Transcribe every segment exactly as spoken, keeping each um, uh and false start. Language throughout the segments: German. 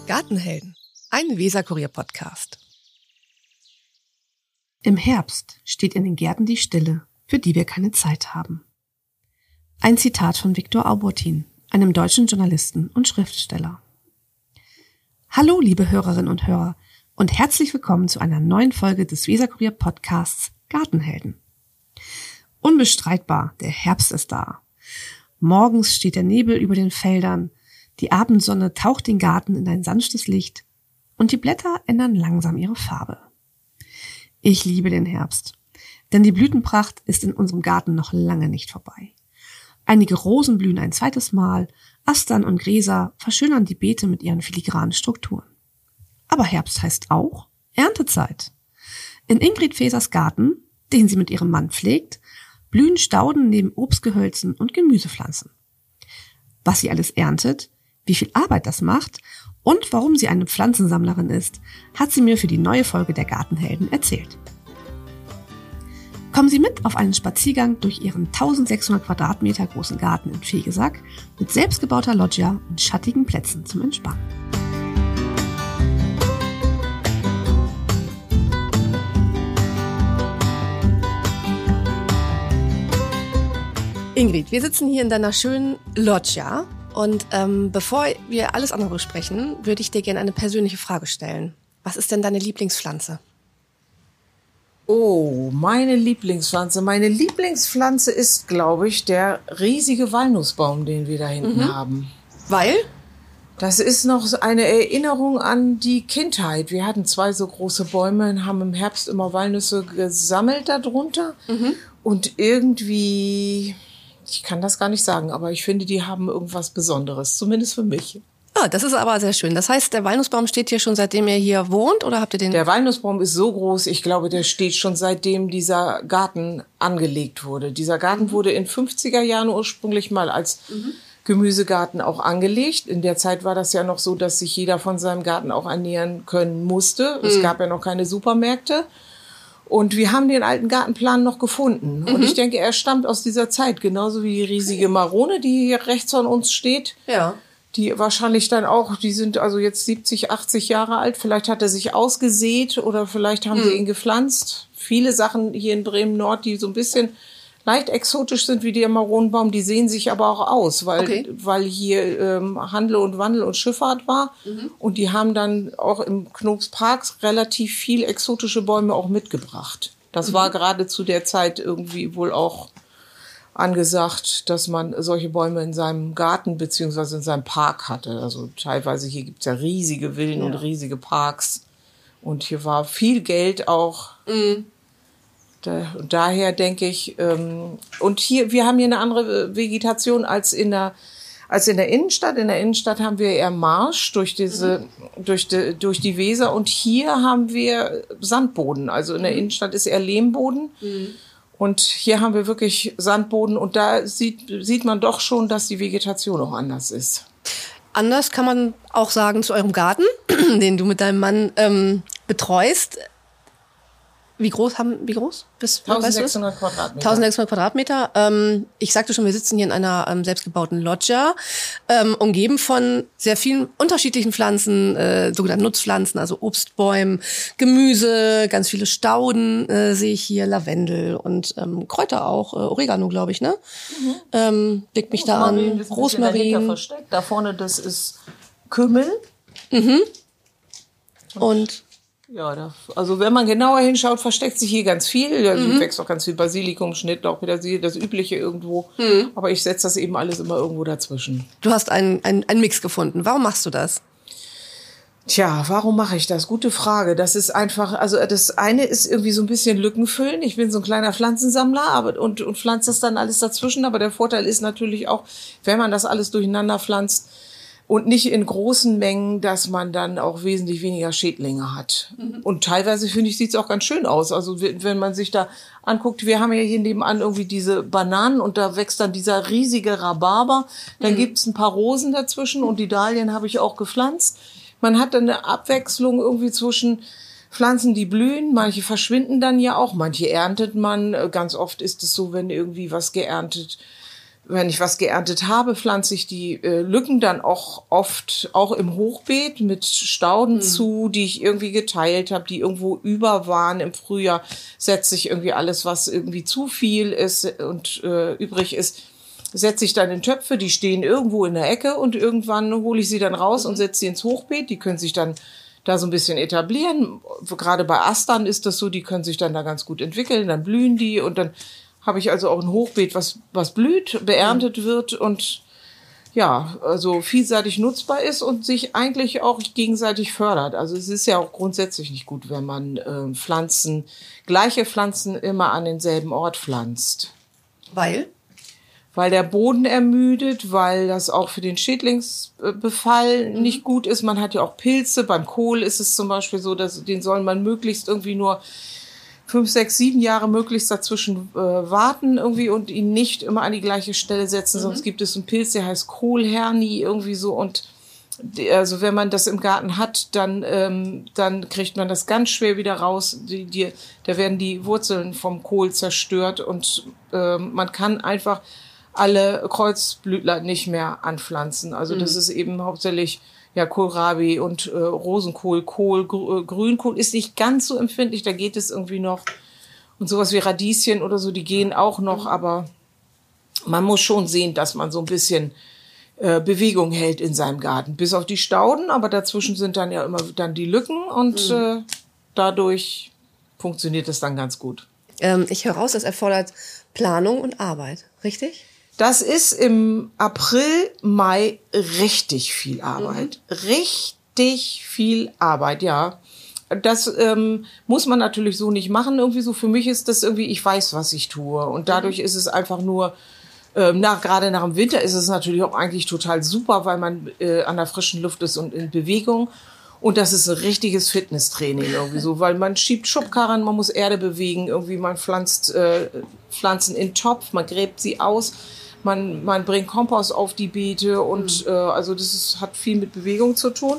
Gartenhelden, ein Weser-Kurier-Podcast. Im Herbst steht in den Gärten die Stille, für die wir keine Zeit haben. Ein Zitat von Viktor Auburtin, einem deutschen Journalisten und Schriftsteller. Hallo, liebe Hörerinnen und Hörer, und herzlich willkommen zu einer neuen Folge des Weser-Kurier-Podcasts Gartenhelden. Unbestreitbar, der Herbst ist da. Morgens steht der Nebel über den Feldern, die Abendsonne taucht den Garten in ein sanftes Licht und die Blätter ändern langsam ihre Farbe. Ich liebe den Herbst, denn die Blütenpracht ist in unserem Garten noch lange nicht vorbei. Einige Rosen blühen ein zweites Mal, Astern und Gräser verschönern die Beete mit ihren filigranen Strukturen. Aber Herbst heißt auch Erntezeit. In Ingrid Fesers Garten, den sie mit ihrem Mann pflegt, blühen Stauden neben Obstgehölzen und Gemüsepflanzen. Was sie alles erntet, wie viel Arbeit das macht und warum sie eine Pflanzensammlerin ist, hat sie mir für die neue Folge der Gartenhelden erzählt. Kommen Sie mit auf einen Spaziergang durch ihren eintausendsechshundert Quadratmeter großen Garten in Fegesack mit selbstgebauter Loggia und schattigen Plätzen zum Entspannen. Ingrid, wir sitzen hier in deiner schönen Loggia und ähm, bevor wir alles andere besprechen, würde ich dir gerne eine persönliche Frage stellen. Was ist denn deine Lieblingspflanze? Oh, meine Lieblingspflanze. Meine Lieblingspflanze ist, glaube ich, der riesige Walnussbaum, den wir da hinten mhm. haben. Weil? Das ist noch eine Erinnerung an die Kindheit. Wir hatten zwei so große Bäume und haben im Herbst immer Walnüsse gesammelt darunter. Mhm. Und irgendwie, ich kann das gar nicht sagen, aber ich finde, die haben irgendwas Besonderes, zumindest für mich. Ah, das ist aber sehr schön. Das heißt, der Walnussbaum steht hier schon, seitdem ihr hier wohnt, oder habt ihr den? Der Walnussbaum ist so groß, ich glaube, der steht schon seitdem dieser Garten angelegt wurde. Dieser Garten mhm. wurde in fünfziger Jahren ursprünglich mal als mhm. Gemüsegarten auch angelegt. In der Zeit war das ja noch so, dass sich jeder von seinem Garten auch ernähren können musste. Mhm. Es gab ja noch keine Supermärkte. Und wir haben den alten Gartenplan noch gefunden. Mhm. Und ich denke, er stammt aus dieser Zeit, genauso wie die riesige Marone, die hier rechts von uns steht. Ja. Die wahrscheinlich dann auch, die sind also jetzt siebzig, achtzig Jahre alt. Vielleicht hat er sich ausgesät oder vielleicht haben mhm. sie ihn gepflanzt. Viele Sachen hier in Bremen-Nord, die so ein bisschen leicht exotisch sind wie der Maronenbaum, die sehen sich aber auch aus, weil, okay. weil hier ähm, Handel und Wandel und Schifffahrt war. Mhm. Und die haben dann auch im Knobspark relativ viel exotische Bäume auch mitgebracht. Das mhm. war gerade zu der Zeit irgendwie wohl auch angesagt, dass man solche Bäume in seinem Garten beziehungsweise in seinem Park hatte. Also teilweise hier gibt's ja riesige Villen ja. und riesige Parks. Und hier war viel Geld auch. Mhm. Da, daher denke ich, ähm, und hier, wir haben hier eine andere Vegetation als in der, als in der Innenstadt. In der Innenstadt haben wir eher Marsch durch diese, mhm. durch die, durch die Weser. Und hier haben wir Sandboden. Also in der mhm. Innenstadt ist eher Lehmboden. Mhm. Und hier haben wir wirklich Sandboden und da sieht, sieht man doch schon, dass die Vegetation auch anders ist. Anders kann man auch sagen zu eurem Garten, den du mit deinem Mann ähm, betreust. Wie groß haben, wie groß? Bis, eintausendsechshundert Quadratmeter. eintausendsechshundert Quadratmeter. Ähm, ich sagte schon, wir sitzen hier in einer ähm, selbstgebauten Loggia, ähm, umgeben von sehr vielen unterschiedlichen Pflanzen, äh, sogenannten Nutzpflanzen, also Obstbäumen, Gemüse, ganz viele Stauden äh, sehe ich hier, Lavendel und ähm, Kräuter auch, äh, Oregano, glaube ich, ne? Mhm. Ähm, blickt mich da an. Rosmarin. Versteckt. Da vorne, das ist Kümmel. Mhm. Und ja, da, also wenn man genauer hinschaut, versteckt sich hier ganz viel. Da mhm. wächst auch ganz viel Basilikum, Schnittlauch, Petersilie, das Übliche irgendwo. Mhm. Aber ich setze das eben alles immer irgendwo dazwischen. Du hast einen, einen, einen Mix gefunden. Warum machst du das? Tja, warum mache ich das? Gute Frage. Das ist einfach, also das eine ist irgendwie so ein bisschen Lücken füllen. Ich bin so ein kleiner Pflanzensammler aber, und, und pflanze das dann alles dazwischen. Aber der Vorteil ist natürlich auch, wenn man das alles durcheinander pflanzt, und nicht in großen Mengen, dass man dann auch wesentlich weniger Schädlinge hat. Mhm. Und teilweise, finde ich, sieht es auch ganz schön aus. Also wenn man sich da anguckt, wir haben ja hier nebenan irgendwie diese Bananen und da wächst dann dieser riesige Rhabarber. Dann mhm. gibt's ein paar Rosen dazwischen und die Dahlien habe ich auch gepflanzt. Man hat dann eine Abwechslung irgendwie zwischen Pflanzen, die blühen, manche verschwinden dann ja auch, manche erntet man. Ganz oft ist es so, wenn irgendwie was geerntet wenn ich was geerntet habe, pflanze ich die äh, Lücken dann auch oft auch im Hochbeet mit Stauden mhm. zu, die ich irgendwie geteilt habe, die irgendwo über waren. Im Frühjahr setze ich irgendwie alles, was irgendwie zu viel ist und äh, übrig ist, setze ich dann in Töpfe, die stehen irgendwo in der Ecke und irgendwann hole ich sie dann raus mhm. und setze sie ins Hochbeet. Die können sich dann da so ein bisschen etablieren. Gerade bei Astern ist das so, die können sich dann da ganz gut entwickeln, dann blühen die und dann habe ich also auch ein Hochbeet, was, was blüht, beerntet mhm. wird und ja, also vielseitig nutzbar ist und sich eigentlich auch gegenseitig fördert. Also es ist ja auch grundsätzlich nicht gut, wenn man äh, Pflanzen, gleiche Pflanzen immer an denselben Ort pflanzt. Weil? Weil der Boden ermüdet, weil das auch für den Schädlingsbefall mhm. nicht gut ist. Man hat ja auch Pilze. Beim Kohl ist es zum Beispiel so, dass den soll man möglichst irgendwie nur fünf, sechs, sieben Jahre möglichst dazwischen äh, warten irgendwie und ihn nicht immer an die gleiche Stelle setzen. Mhm. Sonst gibt es einen Pilz, der heißt Kohlhernie irgendwie so. Und die, also wenn man das im Garten hat, dann ähm, dann kriegt man das ganz schwer wieder raus. Die, die, da werden die Wurzeln vom Kohl zerstört und äh, man kann einfach alle Kreuzblütler nicht mehr anpflanzen. Also mhm. das ist eben hauptsächlich ja Kohlrabi und äh, Rosenkohl, Kohl, Gr- Grünkohl ist nicht ganz so empfindlich, da geht es irgendwie noch. Und sowas wie Radieschen oder so, die gehen auch noch, aber man muss schon sehen, dass man so ein bisschen äh, Bewegung hält in seinem Garten. Bis auf die Stauden, aber dazwischen sind dann ja immer dann die Lücken und mhm. äh, dadurch funktioniert es dann ganz gut. Ähm, ich höre raus, das erfordert Planung und Arbeit, richtig? Das ist im April, Mai richtig viel Arbeit. Mhm. Richtig viel Arbeit, ja. Das ähm, muss man natürlich so nicht machen. Irgendwie so, für mich ist das irgendwie, ich weiß, was ich tue. Und dadurch mhm. ist es einfach nur, ähm, nach, gerade nach dem Winter ist es natürlich auch eigentlich total super, weil man äh, an der frischen Luft ist und in Bewegung. Und das ist ein richtiges Fitnesstraining irgendwie so, weil man schiebt Schubkarren, man muss Erde bewegen, irgendwie man pflanzt äh, Pflanzen in Topf, man gräbt sie aus. Man, man bringt Kompost auf die Beete und mhm. äh, also das ist, hat viel mit Bewegung zu tun.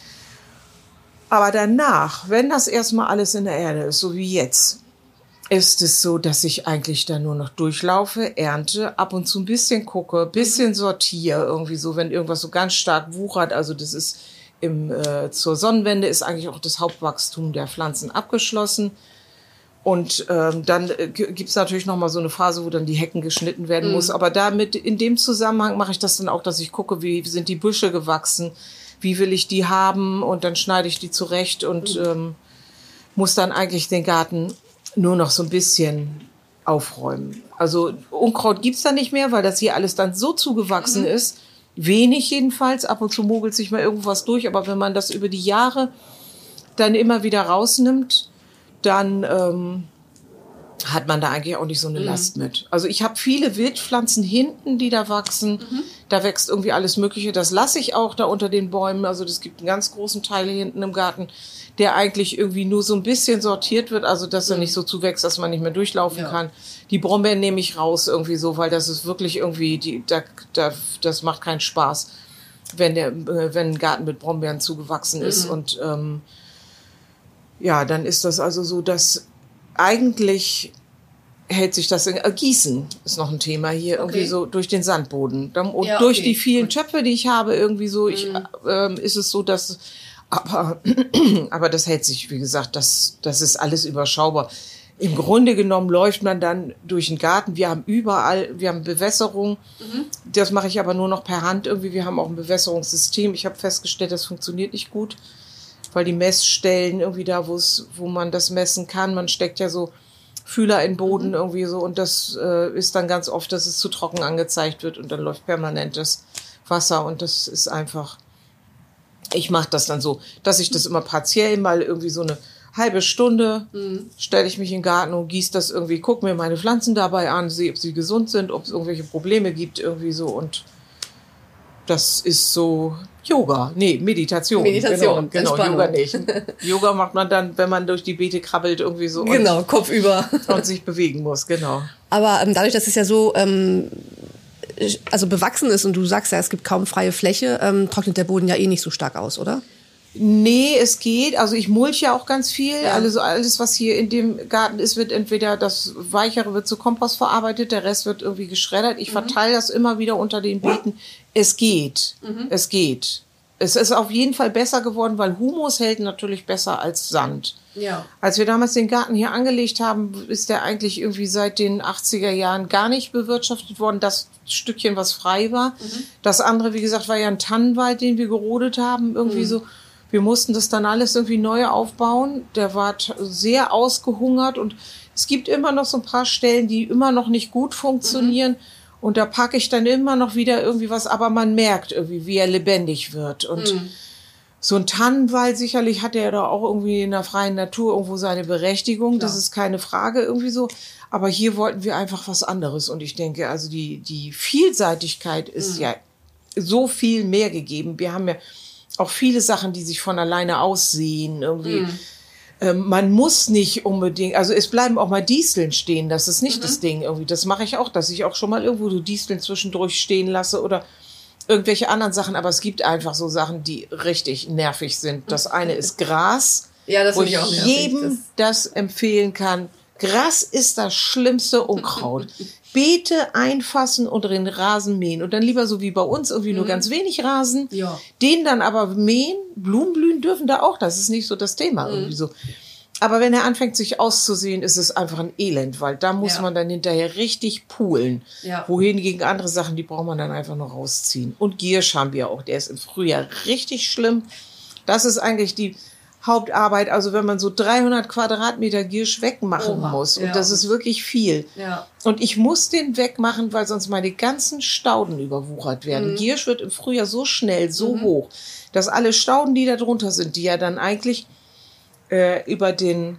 Aber danach, wenn das erstmal alles in der Erde ist, so wie jetzt, ist es so, dass ich eigentlich da nur noch durchlaufe, ernte, ab und zu ein bisschen gucke, ein bisschen sortiere, irgendwie so, wenn irgendwas so ganz stark wuchert. Also das ist im, äh, zur Sonnenwende ist eigentlich auch das Hauptwachstum der Pflanzen abgeschlossen. Und ähm, dann äh, gibt's natürlich noch mal so eine Phase, wo dann die Hecken geschnitten werden mm. muss. Aber damit in dem Zusammenhang mache ich das dann auch, dass ich gucke, wie sind die Büsche gewachsen, wie will ich die haben und dann schneide ich die zurecht und mm. ähm, muss dann eigentlich den Garten nur noch so ein bisschen aufräumen. Also Unkraut gibt's da nicht mehr, weil das hier alles dann so zugewachsen mm. ist. Wenig jedenfalls. Ab und zu mogelt sich mal irgendwas durch. Aber wenn man das über die Jahre dann immer wieder rausnimmt, dann ähm, hat man da eigentlich auch nicht so eine mhm. Last mit. Also ich habe viele Wildpflanzen hinten, die da wachsen. Mhm. Da wächst irgendwie alles Mögliche. Das lasse ich auch da unter den Bäumen. Also das gibt einen ganz großen Teil hier hinten im Garten, der eigentlich irgendwie nur so ein bisschen sortiert wird. Also dass er mhm. nicht so zuwächst, dass man nicht mehr durchlaufen ja. kann. Die Brombeeren nehme ich raus irgendwie so, weil das ist wirklich irgendwie, die, da, da, das macht keinen Spaß, wenn, der, äh, wenn ein Garten mit Brombeeren zugewachsen ist. Mhm. Und ähm, ja, dann ist das also so, dass eigentlich hält sich das in, äh, Gießen ist noch ein Thema hier, okay. irgendwie so durch den Sandboden. Dann, und ja, okay. durch die vielen Töpfe, die ich habe, irgendwie so, ich, mhm. äh, ist es so, dass, aber, aber das hält sich, wie gesagt, das, das ist alles überschaubar. Im Grunde genommen läuft man dann durch den Garten. Wir haben überall, wir haben Bewässerung. Mhm. Das mache ich aber nur noch per Hand irgendwie. Wir haben auch ein Bewässerungssystem. Ich habe festgestellt, das funktioniert nicht gut. Weil die Messstellen irgendwie da, wo es, wo man das messen kann, man steckt ja so Fühler in den Boden mhm. irgendwie so und das äh, ist dann ganz oft, dass es zu trocken angezeigt wird und dann läuft permanentes Wasser und das ist einfach, ich mache das dann so, dass ich das immer partiell mal irgendwie so eine halbe Stunde mhm. stelle ich mich in den Garten und gieße das irgendwie, gucke mir meine Pflanzen dabei an, sehe, ob sie gesund sind, ob es irgendwelche Probleme gibt irgendwie so und das ist so Yoga, nee, Meditation. Meditation, genau, genau Yoga nicht. Yoga macht man dann, wenn man durch die Beete krabbelt irgendwie so. Genau, und, Kopf über. Und sich bewegen muss, genau. Aber ähm, dadurch, dass es ja so ähm, also bewachsen ist und du sagst ja, es gibt kaum freie Fläche, ähm, trocknet der Boden ja eh nicht so stark aus, oder? Nee, es geht. Also ich mulche ja auch ganz viel. Ja. Also alles, was hier in dem Garten ist, wird entweder das Weichere wird zu Kompost verarbeitet, der Rest wird irgendwie geschreddert. Ich mhm. verteile das immer wieder unter den Beeten. Es geht. Mhm. Es geht. Es ist auf jeden Fall besser geworden, weil Humus hält natürlich besser als Sand. Ja. Als wir damals den Garten hier angelegt haben, ist der eigentlich irgendwie seit den achtziger Jahren gar nicht bewirtschaftet worden. Das Stückchen, was frei war. Mhm. Das andere, wie gesagt, war ja ein Tannenwald, den wir gerodet haben. Irgendwie mhm. so. Wir mussten das dann alles irgendwie neu aufbauen. Der war t- sehr ausgehungert und es gibt immer noch so ein paar Stellen, die immer noch nicht gut funktionieren. Mhm. Und da packe ich dann immer noch wieder irgendwie was, aber man merkt irgendwie, wie er lebendig wird. Und mhm. so ein Tannenwald sicherlich hat er da auch irgendwie in der freien Natur irgendwo seine Berechtigung. Klar. Das ist keine Frage irgendwie so. Aber hier wollten wir einfach was anderes. Und ich denke, also die, die Vielseitigkeit ist mhm. ja so viel mehr gegeben. Wir haben ja auch viele Sachen, die sich von alleine aussehen irgendwie. Mhm. Ähm, man muss nicht unbedingt, also es bleiben auch mal Disteln stehen, das ist nicht mhm. das Ding irgendwie. Das mache ich auch, dass ich auch schon mal irgendwo so Disteln zwischendurch stehen lasse oder irgendwelche anderen Sachen. Aber es gibt einfach so Sachen, die richtig nervig sind. Das eine ist Gras, ja, das wo ich auch nervig, jedem das, das empfehlen kann. Gras ist das schlimmste Unkraut. Beete einfassen und den Rasen mähen. Und dann lieber so wie bei uns, irgendwie mhm. nur ganz wenig Rasen. Ja. Den dann aber mähen. Blumen blühen dürfen da auch. Das ist nicht so das Thema mhm. irgendwie so. Aber wenn er anfängt, sich auszusehen, ist es einfach ein Elend, weil da muss ja. man dann hinterher richtig poolen. Ja. Wohingegen andere Sachen, die braucht man dann einfach nur rausziehen. Und Giersch haben wir auch. Der ist im Frühjahr richtig schlimm. Das ist eigentlich die Hauptarbeit, also wenn man so dreihundert Quadratmeter Giersch wegmachen Oha, muss. Und ja. das ist wirklich viel. Ja. Und ich muss den wegmachen, weil sonst meine ganzen Stauden überwuchert werden. Mhm. Giersch wird im Frühjahr so schnell, so mhm. hoch, dass alle Stauden, die da drunter sind, die ja dann eigentlich äh, über den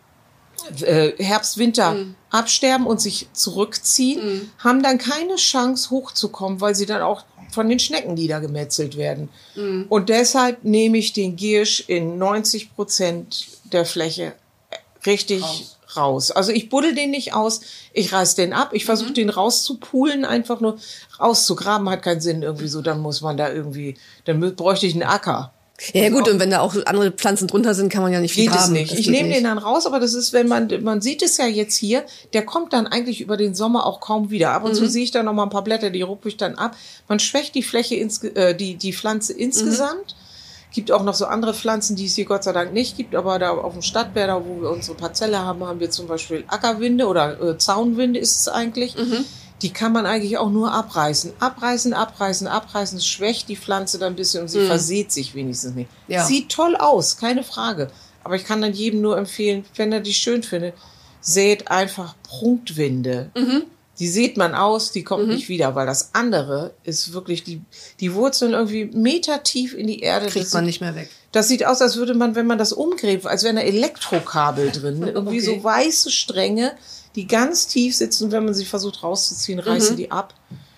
äh, Herbst, Winter mhm. absterben und sich zurückziehen, mhm. haben dann keine Chance hochzukommen, weil sie dann auch von den Schnecken niedergemetzelt werden. Mhm. Und deshalb nehme ich den Giersch in neunzig Prozent der Fläche richtig raus. raus. Also ich buddel den nicht aus, ich reiß den ab, ich versuche mhm. den rauszupulen, einfach nur rauszugraben hat keinen Sinn irgendwie so, dann muss man da irgendwie, dann bräuchte ich einen Acker. Ja, ja gut, und wenn da auch andere Pflanzen drunter sind, kann man ja nicht viel geht graben. Es nicht. Ich nehme den dann raus, aber das ist, wenn man, man sieht es ja jetzt hier, der kommt dann eigentlich über den Sommer auch kaum wieder. Ab und mhm. zu sehe ich da noch mal ein paar Blätter, die ruppe ich dann ab. Man schwächt die Fläche, ins, äh, die, die Pflanze insgesamt. Mhm. Gibt auch noch so andere Pflanzen, die es hier Gott sei Dank nicht gibt, aber da auf dem Stadtbär, da wo wir unsere Parzelle haben, haben wir zum Beispiel Ackerwinde oder äh, Zaunwinde ist es eigentlich. Mhm. Die kann man eigentlich auch nur abreißen. Abreißen, abreißen, abreißen. Es schwächt die Pflanze dann ein bisschen und sie mhm. verseht sich wenigstens nicht. Ja. Sieht toll aus, keine Frage. Aber ich kann dann jedem nur empfehlen, wenn er die schön findet, sät einfach Prunktvinde. Mhm. Die sieht man aus, die kommt mhm. nicht wieder, weil das andere ist wirklich, die, die Wurzeln irgendwie metertief in die Erde. Kriegt das man sieht, nicht mehr weg. Das sieht aus, als würde man, wenn man das umgräbt, als wären da Elektrokabel drin. Irgendwie okay. so weiße Stränge, die ganz tief sitzen, wenn man sie versucht rauszuziehen, reißen mhm. die ab.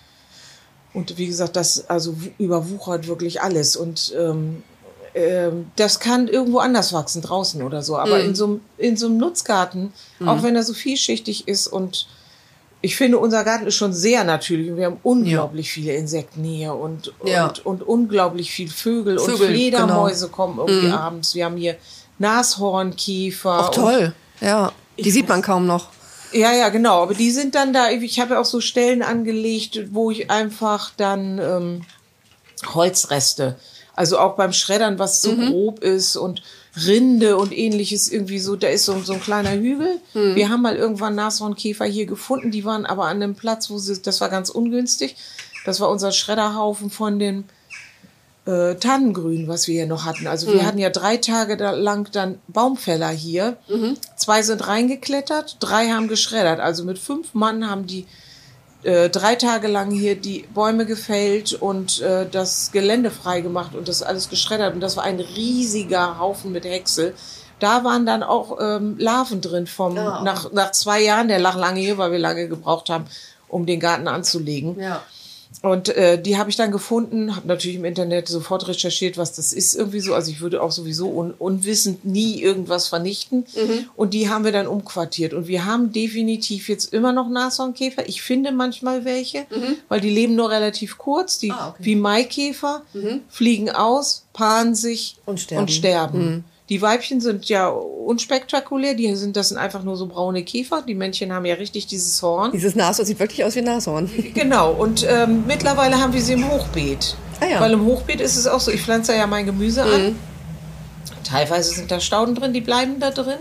Und wie gesagt, das also überwuchert wirklich alles. Und ähm, ähm, das kann irgendwo anders wachsen, draußen oder so. Aber mhm. in so in so einem Nutzgarten, mhm. auch wenn er so vielschichtig ist und ich finde, unser Garten ist schon sehr natürlich und wir haben unglaublich ja. viele Insekten hier und, ja. und, und unglaublich viel Vögel, Vögel und Fledermäuse genau. kommen irgendwie mhm. abends. Wir haben hier Nashornkiefer. Ach toll, ja, die sieht man kaum noch. Ja, ja, genau. Aber die sind dann da, ich habe ja auch so Stellen angelegt, wo ich einfach dann ähm, Holzreste, also auch beim Schreddern, was so mhm. grob ist und Rinde und ähnliches irgendwie so, da ist so, so ein kleiner Hügel. Mhm. Wir haben mal irgendwann Nashornkäfer hier gefunden, die waren aber an einem Platz, wo sie, das war ganz ungünstig. Das war unser Schredderhaufen von dem äh, Tannengrün, was wir hier noch hatten. Also wir mhm. hatten ja drei Tage da lang dann Baumfäller hier. Mhm. Zwei sind reingeklettert, drei haben geschreddert. Also mit fünf Mann haben die äh, drei Tage lang hier die Bäume gefällt und äh, das Gelände frei gemacht und das alles geschreddert. Und das war ein riesiger Haufen mit Häcksel. Da waren dann auch ähm, Larven drin vom ja. nach, nach zwei Jahren. Der lag lange hier, weil wir lange gebraucht haben, um den Garten anzulegen. Ja. Und äh, die habe ich dann gefunden, habe natürlich im Internet sofort recherchiert, was das ist irgendwie so. Also ich würde auch sowieso un unwissend nie irgendwas vernichten. Mhm. Und die haben wir dann umquartiert. Und wir haben definitiv jetzt immer noch Nashornkäfer. Ich finde manchmal welche, mhm. weil die leben nur relativ kurz. Die ah, okay. wie Maikäfer, mhm. fliegen aus, paaren sich und sterben. Und sterben. Mhm. Die Weibchen sind ja unspektakulär, die sind, das sind einfach nur so braune Käfer. Die Männchen haben ja richtig dieses Horn. Dieses Nashorn sieht wirklich aus wie ein Nashorn. Genau, und ähm, mittlerweile haben wir sie im Hochbeet. Ah, ja. Weil im Hochbeet ist es auch so, ich pflanze ja mein Gemüse mhm. an. Teilweise sind da Stauden drin, die bleiben da drin.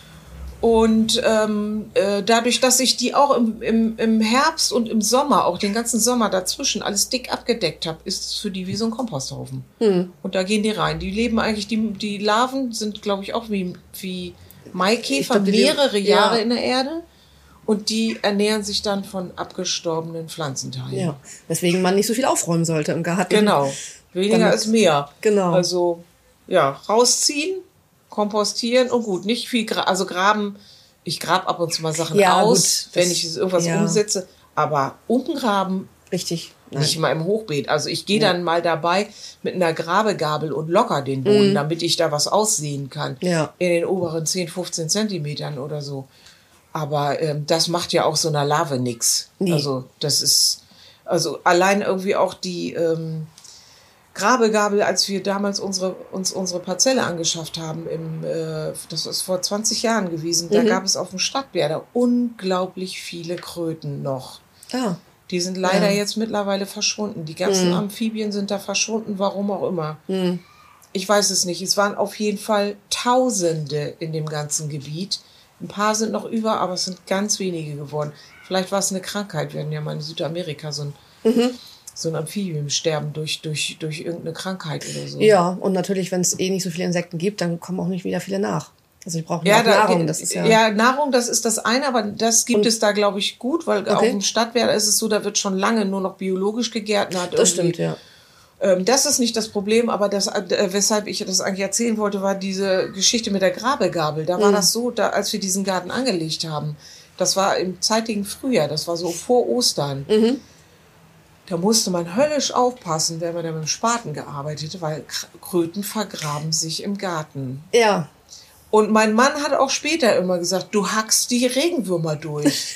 Und ähm, äh, dadurch, dass ich die auch im, im, im Herbst und im Sommer, auch den ganzen Sommer dazwischen, alles dick abgedeckt habe, ist es für die wie so ein Komposthaufen. Hm. Und da gehen die rein. Die leben eigentlich, die, die Larven sind, glaube ich, auch wie, wie Maikäfer, glaub, mehrere leben, Jahre ja. in der Erde. Und die ernähren sich dann von abgestorbenen Pflanzenteilen. Ja, weswegen man nicht so viel aufräumen sollte im Garten. Genau, weniger Damit, ist mehr. Genau. Also, ja, rausziehen, kompostieren und gut, nicht viel, gra also graben, ich grab ab und zu mal Sachen ja, aus, gut, wenn ich irgendwas ja. umsetze, aber umgraben, richtig, nein. nicht mal im Hochbeet. Also ich gehe ja. dann mal dabei mit einer Grabegabel und locker den Boden, mhm. damit ich da was aussehen kann, ja. in den oberen zehn, fünfzehn Zentimetern oder so. Aber ähm, das macht ja auch so einer Larve nix. Nee. Also das ist, also allein irgendwie auch die ähm, Grabegabel, als wir damals unsere, uns unsere Parzelle angeschafft haben, im, äh, das ist vor zwanzig Jahren gewesen, da mhm. gab es auf dem Stadtwerder unglaublich viele Kröten noch. Ah. Die sind leider ja. jetzt mittlerweile verschwunden. Die ganzen mhm. Amphibien sind da verschwunden, warum auch immer. Mhm. Ich weiß es nicht. Es waren auf jeden Fall Tausende in dem ganzen Gebiet. Ein paar sind noch über, aber es sind ganz wenige geworden. Vielleicht war es eine Krankheit. Wir hatten ja mal in Südamerika so ein... Mhm. so ein Amphibiensterben durch, durch, durch irgendeine Krankheit oder so. Ja, und natürlich, wenn es eh nicht so viele Insekten gibt, dann kommen auch nicht wieder viele nach. Also die brauchen ja, da, Nahrung. Das ist ja, ja, Nahrung, das ist das eine, aber das gibt und, es da, glaube ich, gut, weil okay. auch im Stadtwerder ist es so, da wird schon lange nur noch biologisch gegärtnert. Das stimmt, ja. Ähm, das ist nicht das Problem, aber das, äh, weshalb ich das eigentlich erzählen wollte, war diese Geschichte mit der Grabegabel. Da war mhm. das so, da, als wir diesen Garten angelegt haben, das war im zeitigen Frühjahr, das war so vor Ostern. Mhm. Da musste man höllisch aufpassen, wenn man da mit dem Spaten gearbeitet hat, weil Kröten vergraben sich im Garten. Ja. Und mein Mann hat auch später immer gesagt, du hackst die Regenwürmer durch.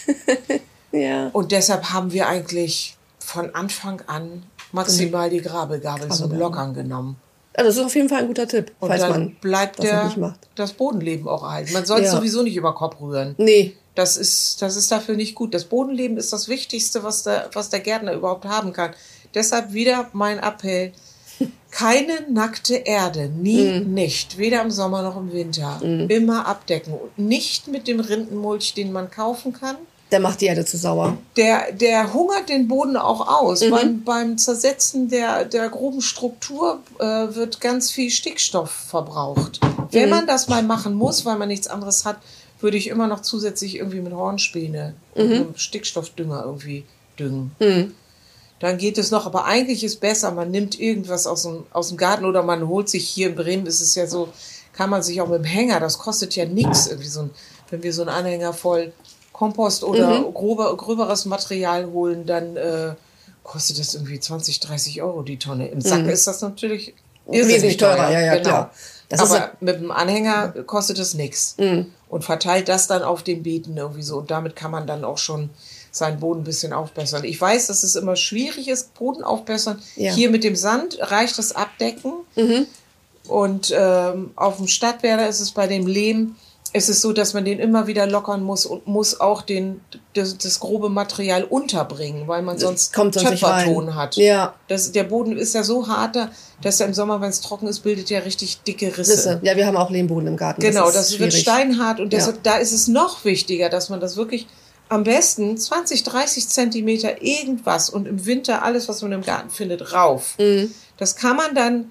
Ja. Und deshalb haben wir eigentlich von Anfang an maximal die Grabegabel zum Lockern genommen. Also das ist auf jeden Fall ein guter Tipp, und falls dann man bleibt der, nicht macht. Das Bodenleben auch erhalten. Man soll es ja. sowieso nicht über Kopf rühren. Nee. Das ist, das ist dafür nicht gut. Das Bodenleben ist das Wichtigste, was der, was der Gärtner überhaupt haben kann. Deshalb wieder mein Appell. Keine nackte Erde. Nie mm. nicht. Weder im Sommer noch im Winter. Mm. Immer abdecken. Und nicht mit dem Rindenmulch, den man kaufen kann. Der macht die Erde zu sauer. Der, der hungert den Boden auch aus. Mhm. Beim, beim Zersetzen der, der groben Struktur äh, wird ganz viel Stickstoff verbraucht. Mhm. Wenn man das mal machen muss, weil man nichts anderes hat, würde ich immer noch zusätzlich irgendwie mit Hornspäne mhm. und einem Stickstoffdünger irgendwie düngen. Mhm. Dann geht es noch, aber eigentlich ist besser, man nimmt irgendwas aus dem, aus dem Garten oder man holt sich, hier in Bremen ist es ja so, kann man sich auch mit dem Hänger, das kostet ja nichts, irgendwie so ein, wenn wir so einen Anhänger voll Kompost oder mhm. grober, gröberes Material holen, dann äh, kostet das irgendwie zwanzig, dreißig Euro die Tonne. Im Sack mhm. ist das natürlich wesentlich teurer. teurer. Ja, ja, genau. Klar. Das aber ist mit dem Anhänger kostet es nichts. Mhm. Und verteilt das dann auf den Beeten irgendwie so. Und damit kann man dann auch schon seinen Boden ein bisschen aufbessern. Ich weiß, dass es immer schwierig ist, Boden aufbessern. Ja. Hier mit dem Sand reicht das Abdecken. Mhm. Und ähm, auf dem Stadtwerder ist es bei dem Lehm, es ist so, dass man den immer wieder lockern muss und muss auch den, das, das grobe Material unterbringen, weil man sonst Töpferton hat. Ja. Das, der Boden ist ja so hart, dass er im Sommer, wenn es trocken ist, bildet er richtig dicke Risse. Risse. Ja, wir haben auch Lehmboden im Garten. Genau, das, das wird steinhart und deshalb, ja. da ist es noch wichtiger, dass man das wirklich am besten zwanzig, dreißig Zentimeter irgendwas und im Winter alles, was man im Garten findet, rauf. Mhm. Das kann man dann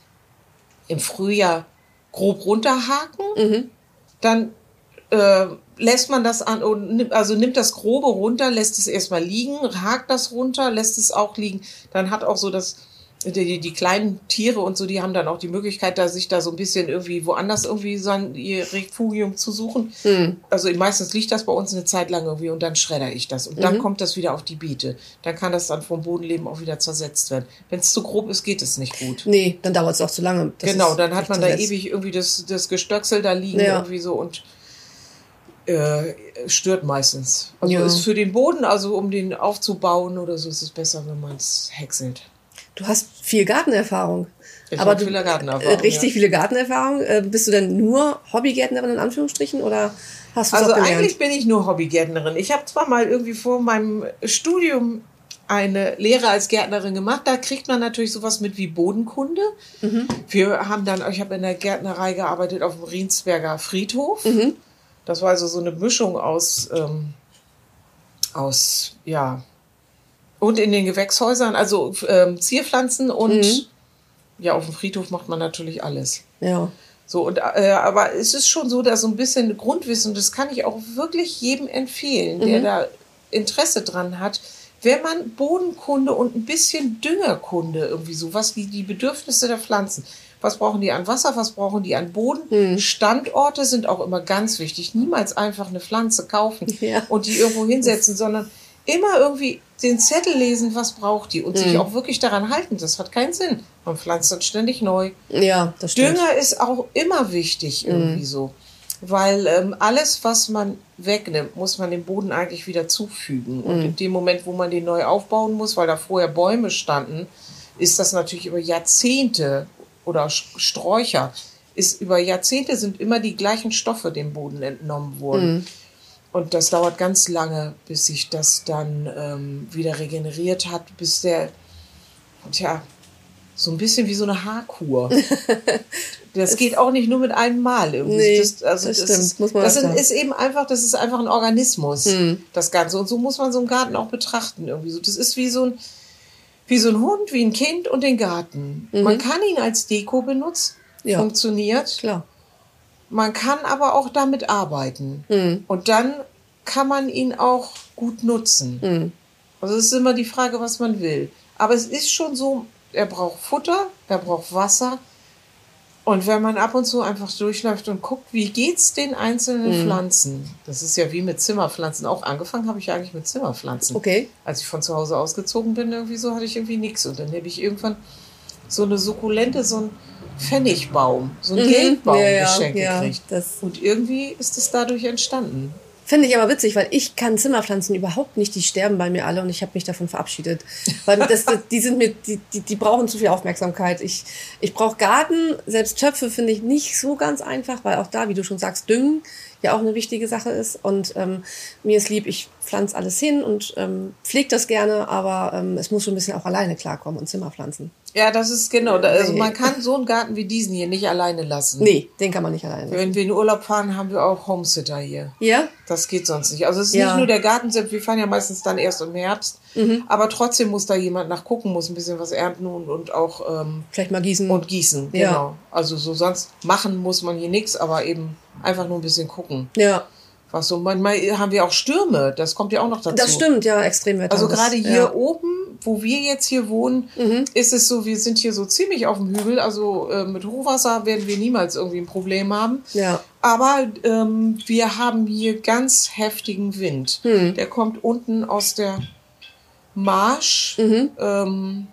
im Frühjahr grob runterhaken. Mhm. Dann äh, lässt man das an, also nimmt das Grobe runter, lässt es erstmal liegen, hakt das runter, lässt es auch liegen. Dann hat auch so das, die, die kleinen Tiere und so, die haben dann auch die Möglichkeit, da sich da so ein bisschen irgendwie woanders irgendwie so ein, ihr Refugium zu suchen. Mhm. Also meistens liegt das bei uns eine Zeit lang irgendwie und dann schredder ich das. Und dann mhm. kommt das wieder auf die Beete. Dann kann das dann vom Bodenleben auch wieder zersetzt werden. Wenn es zu grob ist, geht es nicht gut. Nee, dann dauert es auch zu lange. Das genau, dann hat man da ewig irgendwie das, das Gestöcksel da liegen ja. irgendwie so und äh, stört meistens. Also ja. ist für den Boden, also um den aufzubauen oder so, ist es besser, wenn man es häckselt. Du hast viel Gartenerfahrung. Ich aber habe viele Gartenerfahrung. Richtig ja. viele Gartenerfahrung. Äh, bist du denn nur Hobbygärtnerin in Anführungsstrichen oder hast du es Also auch gelernt? eigentlich bin ich nur Hobbygärtnerin. Ich habe zwar mal irgendwie vor meinem Studium eine Lehre als Gärtnerin gemacht. Da kriegt man natürlich sowas mit wie Bodenkunde. Mhm. Wir haben dann, ich habe in der Gärtnerei gearbeitet auf dem Riensberger Friedhof. Mhm. Das war also so eine Mischung aus, ähm, aus ja, und in den Gewächshäusern, also ähm, Zierpflanzen und mhm. ja, auf dem Friedhof macht man natürlich alles. Ja. So, und, äh, aber es ist schon so, dass so ein bisschen Grundwissen, das kann ich auch wirklich jedem empfehlen, der mhm. da Interesse dran hat, wenn man Bodenkunde und ein bisschen Düngerkunde, irgendwie sowas wie die Bedürfnisse der Pflanzen. Was brauchen die an Wasser, was brauchen die an Boden? Mhm. Standorte sind auch immer ganz wichtig. Niemals einfach eine Pflanze kaufen ja. und die irgendwo hinsetzen, sondern immer irgendwie den Zettel lesen, was braucht die und mhm. sich auch wirklich daran halten. Das hat keinen Sinn. Man pflanzt dann ständig neu. Ja, das stimmt. Dünger ist auch immer wichtig irgendwie mhm. so. Weil ähm, alles, was man wegnimmt, muss man dem Boden eigentlich wieder zufügen. Und mhm. in dem Moment, wo man den neu aufbauen muss, weil da vorher Bäume standen, ist das natürlich über Jahrzehnte oder Sträucher, ist über Jahrzehnte sind immer die gleichen Stoffe dem Boden entnommen worden. Mhm. Und das dauert ganz lange, bis sich das dann ähm, wieder regeneriert hat, bis der, tja, so ein bisschen wie so eine Haarkur. Das geht auch nicht nur mit einem Mal irgendwie. Nee, das, also das, das stimmt. Ist, muss man das ist eben einfach, das ist einfach ein Organismus, mhm. das Ganze. Und so muss man so einen Garten auch betrachten irgendwie. So, das ist wie so ein, wie so ein Hund, wie ein Kind und den Garten. Mhm. Man kann ihn als Deko benutzen, ja. funktioniert. Klar. Man kann aber auch damit arbeiten. Mhm. Und dann kann man ihn auch gut nutzen. Mhm. Also es ist immer die Frage, was man will. Aber es ist schon so, er braucht Futter, er braucht Wasser. Und wenn man ab und zu einfach durchläuft und guckt, wie geht's den einzelnen mhm. Pflanzen? Das ist ja wie mit Zimmerpflanzen. Auch angefangen habe ich eigentlich mit Zimmerpflanzen. Okay. Als ich von zu Hause ausgezogen bin, irgendwie so, hatte ich irgendwie nichts. Und dann habe ich irgendwann so eine Sukkulente, so ein Pfennigbaum, so einen mhm. Geldbaum ja, geschenkt ja, gekriegt. Das und irgendwie ist es dadurch entstanden. Finde ich aber witzig, weil ich kann Zimmerpflanzen überhaupt nicht, die sterben bei mir alle und ich habe mich davon verabschiedet. Weil das, die sind mir, die, die, die brauchen zu viel Aufmerksamkeit. Ich, ich brauche Garten, selbst Töpfe finde ich nicht so ganz einfach, weil auch da, wie du schon sagst, Düngen ja auch eine wichtige Sache ist. Und ähm, mir ist lieb, ich pflanze alles hin und ähm, pflege das gerne, aber ähm, es muss schon ein bisschen auch alleine klarkommen und Zimmerpflanzen. Ja, das ist genau. Also man kann so einen Garten wie diesen hier nicht alleine lassen. Nee, den kann man nicht alleine lassen. Wenn wir in Urlaub fahren, haben wir auch Homesitter hier. Ja? Das geht sonst nicht. Also es ist ja. nicht nur der Garten, wir fahren ja meistens dann erst im Herbst. Mhm. Aber trotzdem muss da jemand nachgucken, muss ein bisschen was ernten und, und auch... Ähm, vielleicht mal gießen. Und gießen, ja. genau. Also so sonst machen muss man hier nichts, aber eben einfach nur ein bisschen gucken. Ja. Was so, manchmal haben wir auch Stürme, das kommt ja auch noch dazu. Das stimmt, ja, Extremwetter. Also gerade hier ja. oben, wo wir jetzt hier wohnen, mhm. ist es so, wir sind hier so ziemlich auf dem Hügel, also äh, mit Hochwasser werden wir niemals irgendwie ein Problem haben. Ja. Aber ähm, wir haben hier ganz heftigen Wind. Mhm. Der kommt unten aus der Marsch, mhm. ähm,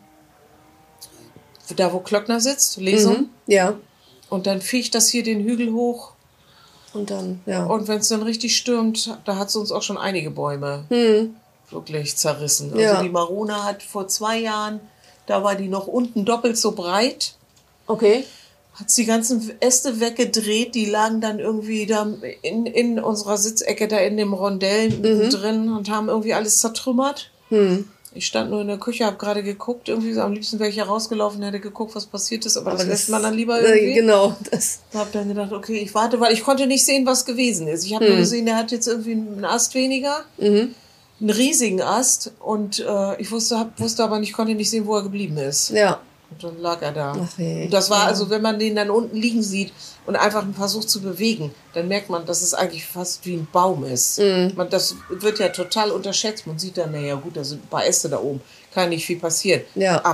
da wo Klöckner sitzt, Lesung. Mhm. Ja. Und dann fegt das hier den Hügel hoch. Und dann, ja. Und wenn es dann richtig stürmt, da hat es uns auch schon einige Bäume hm. wirklich zerrissen. Also ja. die Marona hat vor zwei Jahren, da war die noch unten doppelt so breit. Okay. Hat die ganzen Äste weggedreht, die lagen dann irgendwie da in, in unserer Sitzecke, da in dem Rondell mhm. drin und haben irgendwie alles zertrümmert. Hm. Ich stand nur in der Küche, habe gerade geguckt, irgendwie so, am liebsten wäre ich hier rausgelaufen, hätte geguckt, was passiert ist, aber, aber das, das lässt man dann lieber irgendwie. Äh, genau. Das. Ich habe dann gedacht, okay, ich warte, weil ich konnte nicht sehen, was gewesen ist. Ich habe hm. nur gesehen, der hat jetzt irgendwie einen Ast weniger, mhm. einen riesigen Ast und äh, ich wusste, hab, wusste aber nicht, konnte nicht sehen, wo er geblieben ist. Ja. Und dann lag er da. Ach, hey. Und das war ja. also, wenn man den dann unten liegen sieht und einfach versucht zu bewegen, dann merkt man, dass es eigentlich fast wie ein Baum ist. Mhm. Man, das wird ja total unterschätzt. Man sieht dann, naja gut, da sind ein paar Äste da oben. Kann nicht viel passieren. Ja. Aber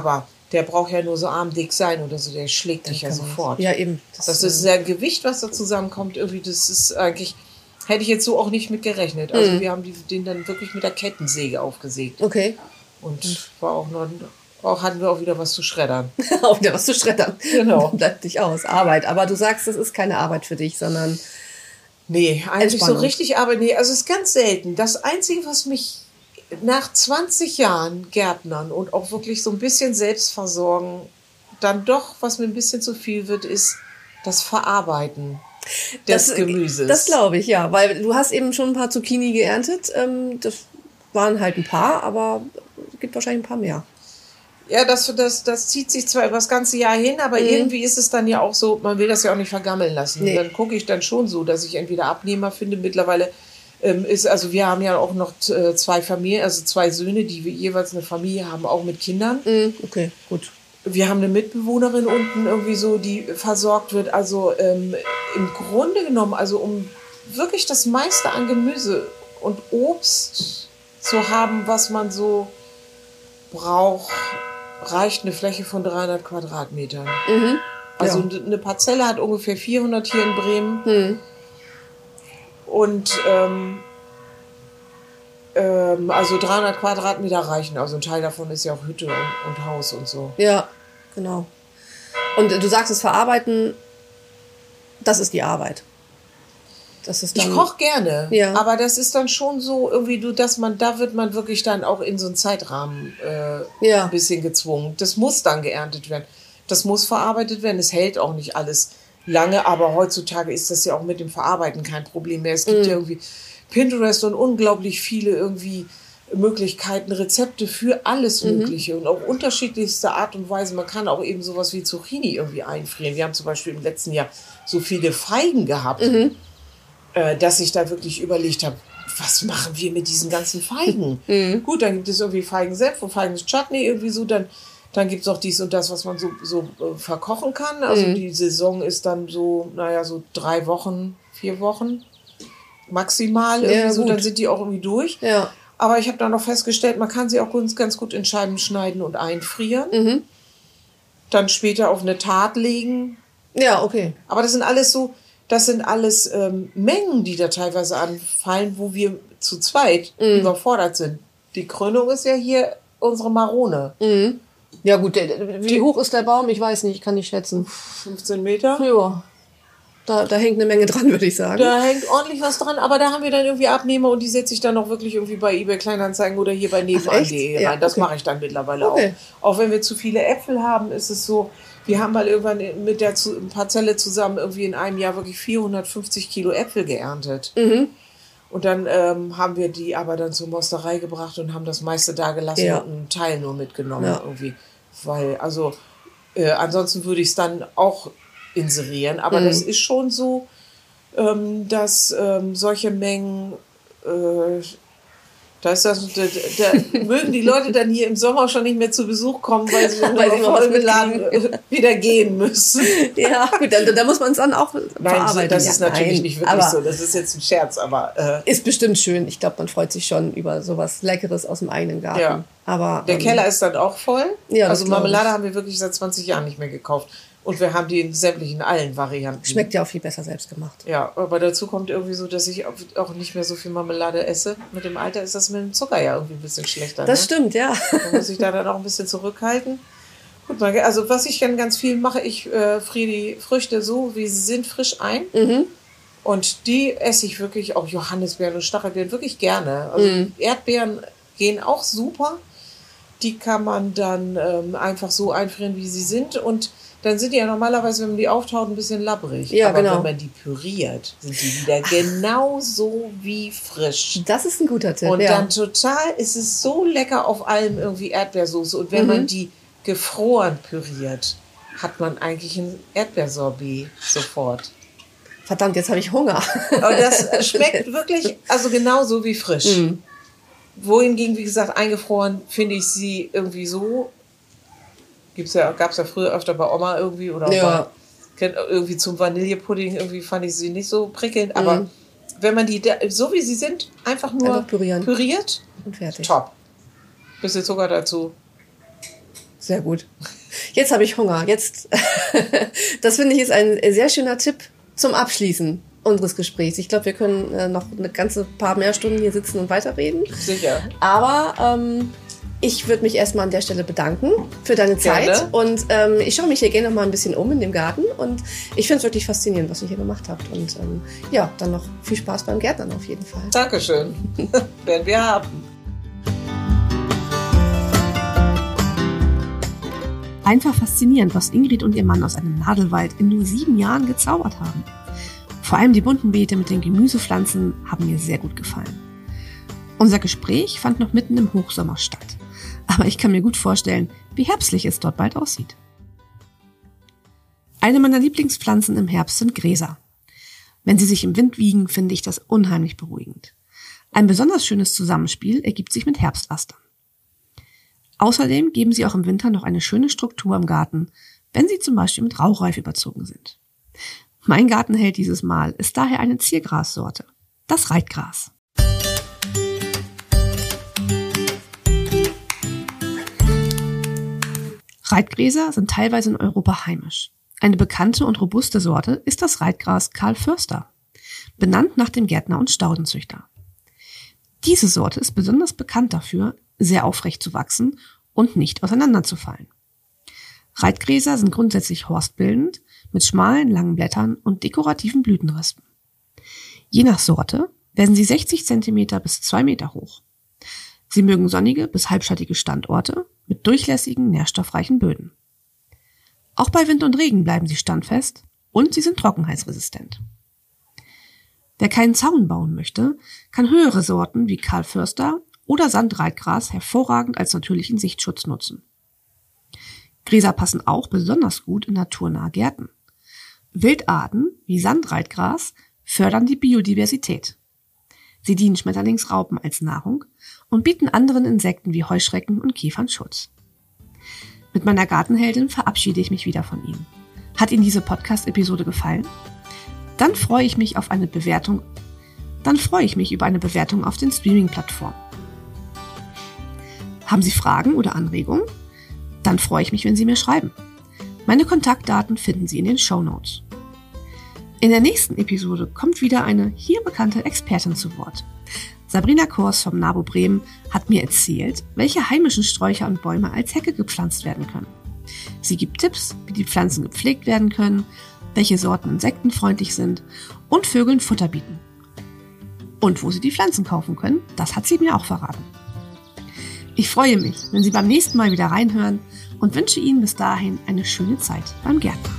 der braucht ja nur so armdick sein oder so, der schlägt dich ja sofort. Ja, eben. Das, das ist sehr Gewicht, was da zusammenkommt. Irgendwie, das ist eigentlich, hätte ich jetzt so auch nicht mit gerechnet. Also mhm. wir haben die, den dann wirklich mit der Kettensäge aufgesägt. Okay. Und war auch noch, auch hatten wir auch wieder was zu schreddern. Auch wieder was zu schreddern. Genau. Bleibt nicht aus. Arbeit. Aber du sagst, das ist keine Arbeit für dich, sondern nee, eigentlich so richtig Arbeit. Nee, also es ist ganz selten. Das Einzige, was mich nach zwanzig Jahren Gärtnern und auch wirklich so ein bisschen Selbstversorgen dann doch, was mir ein bisschen zu viel wird, ist das Verarbeiten des das, Gemüses. Das glaube ich, ja. Weil du hast eben schon ein paar Zucchini geerntet. Das waren halt ein paar, aber es gibt wahrscheinlich ein paar mehr. Ja, das, das, das zieht sich zwar über das ganze Jahr hin, aber mhm. irgendwie ist es dann ja auch so, man will das ja auch nicht vergammeln lassen. Nee. Dann gucke ich dann schon so, dass ich entweder Abnehmer finde. Mittlerweile ähm, ist, also wir haben ja auch noch äh, zwei Familien, also zwei Söhne, die wir jeweils eine Familie haben, auch mit Kindern. Mhm. Okay, gut. Wir haben eine Mitbewohnerin unten irgendwie so, die versorgt wird. Also ähm, im Grunde genommen, also um wirklich das meiste an Gemüse und Obst zu haben, was man so braucht, reicht eine Fläche von dreihundert Quadratmetern. Mhm. Also ja. eine Parzelle hat ungefähr vierhundert hier in Bremen. Mhm. Und ähm, ähm, also dreihundert Quadratmeter reichen. Also ein Teil davon ist ja auch Hütte und, und Haus und so. Ja, genau. Und du sagst, das Verarbeiten, das ist die Arbeit. Das ist dann, ich koche gerne, ja. aber das ist dann schon so irgendwie, du, dass man, da wird man wirklich dann auch in so einen Zeitrahmen äh, ja. ein bisschen gezwungen. Das muss dann geerntet werden. Das muss verarbeitet werden. Es hält auch nicht alles lange, aber heutzutage ist das ja auch mit dem Verarbeiten kein Problem mehr. Es gibt mhm. ja irgendwie Pinterest und unglaublich viele irgendwie Möglichkeiten, Rezepte für alles Mögliche mhm. und auch unterschiedlichste Art und Weise. Man kann auch eben sowas wie Zucchini irgendwie einfrieren. Wir haben zum Beispiel im letzten Jahr so viele Feigen gehabt, mhm. äh, dass ich da wirklich überlegt habe, was machen wir mit diesen ganzen Feigen? Mhm. Gut, dann gibt es irgendwie Feigensenf und Feigen-Chutney irgendwie so, dann Dann gibt es auch dies und das, was man so, so äh, verkochen kann. Also mhm. die Saison ist dann so, naja, so drei Wochen, vier Wochen maximal. Irgendwie ja, so, dann sind die auch irgendwie durch. Ja. Aber ich habe dann noch festgestellt, man kann sie auch ganz, ganz gut in Scheiben schneiden und einfrieren. Mhm. Dann später auf eine Tat legen. Ja, okay. Aber das sind alles so, das sind alles ähm, Mengen, die da teilweise anfallen, wo wir zu zweit mhm. überfordert sind. Die Krönung ist ja hier unsere Marone. Mhm. Ja gut, wie hoch ist der Baum? Ich weiß nicht, ich kann nicht schätzen. fünfzehn Meter? Ja, da, da hängt eine Menge dran, würde ich sagen. Da hängt ordentlich was dran, aber da haben wir dann irgendwie Abnehmer und die setze ich dann auch wirklich irgendwie bei eBay Kleinanzeigen oder hier bei nebenan punkt de rein. Ja, das okay. mache ich dann mittlerweile okay. auch. Auch wenn wir zu viele Äpfel haben, ist es so, wir haben mal irgendwann mit der Parzelle zusammen irgendwie in einem Jahr wirklich vierhundertfünfzig Kilo Äpfel geerntet. Mhm. Und dann ähm, haben wir die aber dann zur Mosterei gebracht und haben das meiste da gelassen ja. und einen Teil nur mitgenommen ja. irgendwie. Weil, also, äh, ansonsten würde ich es dann auch inserieren. Aber mhm. das ist schon so, ähm, dass ähm, solche Mengen, äh, da ist das, da, da mögen die Leute dann hier im Sommer schon nicht mehr zu Besuch kommen, weil sie dann weil sie voll mit Laden wieder gehen müssen. Ja, gut, da, da muss man es dann auch Nein, verarbeiten. das ist ja, natürlich nein, nicht wirklich so. Das ist jetzt ein Scherz, aber... Äh, ist bestimmt schön. Ich glaube, man freut sich schon über sowas Leckeres aus dem eigenen Garten. Ja. Aber, der ähm, Keller ist dann auch voll. Ja, also Marmelade haben wir wirklich seit zwanzig Jahren nicht mehr gekauft. Und wir haben die in sämtlichen allen Varianten. Schmeckt ja auch viel besser selbst gemacht. Ja, aber dazu kommt irgendwie so, dass ich auch nicht mehr so viel Marmelade esse. Mit dem Alter ist das mit dem Zucker ja irgendwie ein bisschen schlechter. Das ne? stimmt, ja. Da muss ich da dann auch ein bisschen zurückhalten. Gut, also was ich dann ganz viel mache, ich äh, friere die Früchte so, wie sie sind, frisch ein. Mhm. Und die esse ich wirklich, auch Johannisbeeren und Stachelbeeren, wirklich gerne. Also mhm. Erdbeeren gehen auch super. Die kann man dann ähm, einfach so einfrieren, wie sie sind. Und dann sind die ja normalerweise, wenn man die auftaut, ein bisschen labbrig. Ja, aber genau. wenn man die püriert, sind die wieder genauso wie frisch. Das ist ein guter Tipp. Und ja. dann total ist es so lecker auf allem irgendwie Erdbeersoße. Und wenn mhm. man die gefroren püriert, hat man eigentlich ein Erdbeersorbet sofort. Verdammt, jetzt habe ich Hunger. Aber das schmeckt wirklich, also genauso wie frisch. Mhm. Wohingegen, wie gesagt, eingefroren finde ich sie irgendwie so. Gibt's ja, gab es ja früher öfter bei Oma irgendwie oder ja. bei, irgendwie zum Vanillepudding irgendwie fand ich sie nicht so prickelnd. Aber mhm. wenn man die, so wie sie sind, einfach nur einfach pürieren. püriert, und fertig. Top. Bisschen Zucker dazu. Sehr gut. Jetzt habe ich Hunger. Jetzt, das finde ich ist ein sehr schöner Tipp zum Abschließen unseres Gesprächs. Ich glaube, wir können äh, noch eine ganze paar mehr Stunden hier sitzen und weiterreden. Sicher. Aber ähm, ich würde mich erstmal an der Stelle bedanken für deine Zeit. Gerne. Und ähm, ich schaue mich hier gerne noch mal ein bisschen um in dem Garten. Und ich finde es wirklich faszinierend, was ihr hier gemacht habt. Und ähm, ja, dann noch viel Spaß beim Gärtnern auf jeden Fall. Dankeschön. Werden wir haben. Einfach faszinierend, was Ingrid und ihr Mann aus einem Nadelwald in nur sieben Jahren gezaubert haben. Vor allem die bunten Beete mit den Gemüsepflanzen haben mir sehr gut gefallen. Unser Gespräch fand noch mitten im Hochsommer statt. Aber ich kann mir gut vorstellen, wie herbstlich es dort bald aussieht. Eine meiner Lieblingspflanzen im Herbst sind Gräser. Wenn sie sich im Wind wiegen, finde ich das unheimlich beruhigend. Ein besonders schönes Zusammenspiel ergibt sich mit Herbstastern. Außerdem geben sie auch im Winter noch eine schöne Struktur im Garten, wenn sie zum Beispiel mit Rauchreif überzogen sind. Mein Gartenheld dieses Mal ist daher eine Ziergrassorte, das Reitgras. Reitgräser sind teilweise in Europa heimisch. Eine bekannte und robuste Sorte ist das Reitgras Carl Förster, benannt nach dem Gärtner und Staudenzüchter. Diese Sorte ist besonders bekannt dafür, sehr aufrecht zu wachsen und nicht auseinanderzufallen. Reitgräser sind grundsätzlich horstbildend, mit schmalen, langen Blättern und dekorativen Blütenrispen. Je nach Sorte werden sie sechzig Zentimeter bis zwei Meter hoch. Sie mögen sonnige bis halbschattige Standorte mit durchlässigen, nährstoffreichen Böden. Auch bei Wind und Regen bleiben sie standfest und sie sind trockenheitsresistent. Wer keinen Zaun bauen möchte, kann höhere Sorten wie Carl Förster oder Sandreitgras hervorragend als natürlichen Sichtschutz nutzen. Gräser passen auch besonders gut in naturnahe Gärten. Wildarten wie Sandreitgras fördern die Biodiversität. Sie dienen Schmetterlingsraupen als Nahrung und bieten anderen Insekten wie Heuschrecken und Käfern Schutz. Mit meiner Gartenheldin verabschiede ich mich wieder von Ihnen. Hat Ihnen diese Podcast-Episode gefallen? Dann freue ich mich auf eine Bewertung. Dann freue ich mich über eine Bewertung auf den Streaming-Plattformen. Haben Sie Fragen oder Anregungen? Dann freue ich mich, wenn Sie mir schreiben. Meine Kontaktdaten finden Sie in den Shownotes. In der nächsten Episode kommt wieder eine hier bekannte Expertin zu Wort. Sabrina Kors vom NABU Bremen hat mir erzählt, welche heimischen Sträucher und Bäume als Hecke gepflanzt werden können. Sie gibt Tipps, wie die Pflanzen gepflegt werden können, welche Sorten insektenfreundlich sind und Vögeln Futter bieten. Und wo Sie die Pflanzen kaufen können, das hat sie mir auch verraten. Ich freue mich, wenn Sie beim nächsten Mal wieder reinhören und wünsche Ihnen bis dahin eine schöne Zeit beim Gärtnern.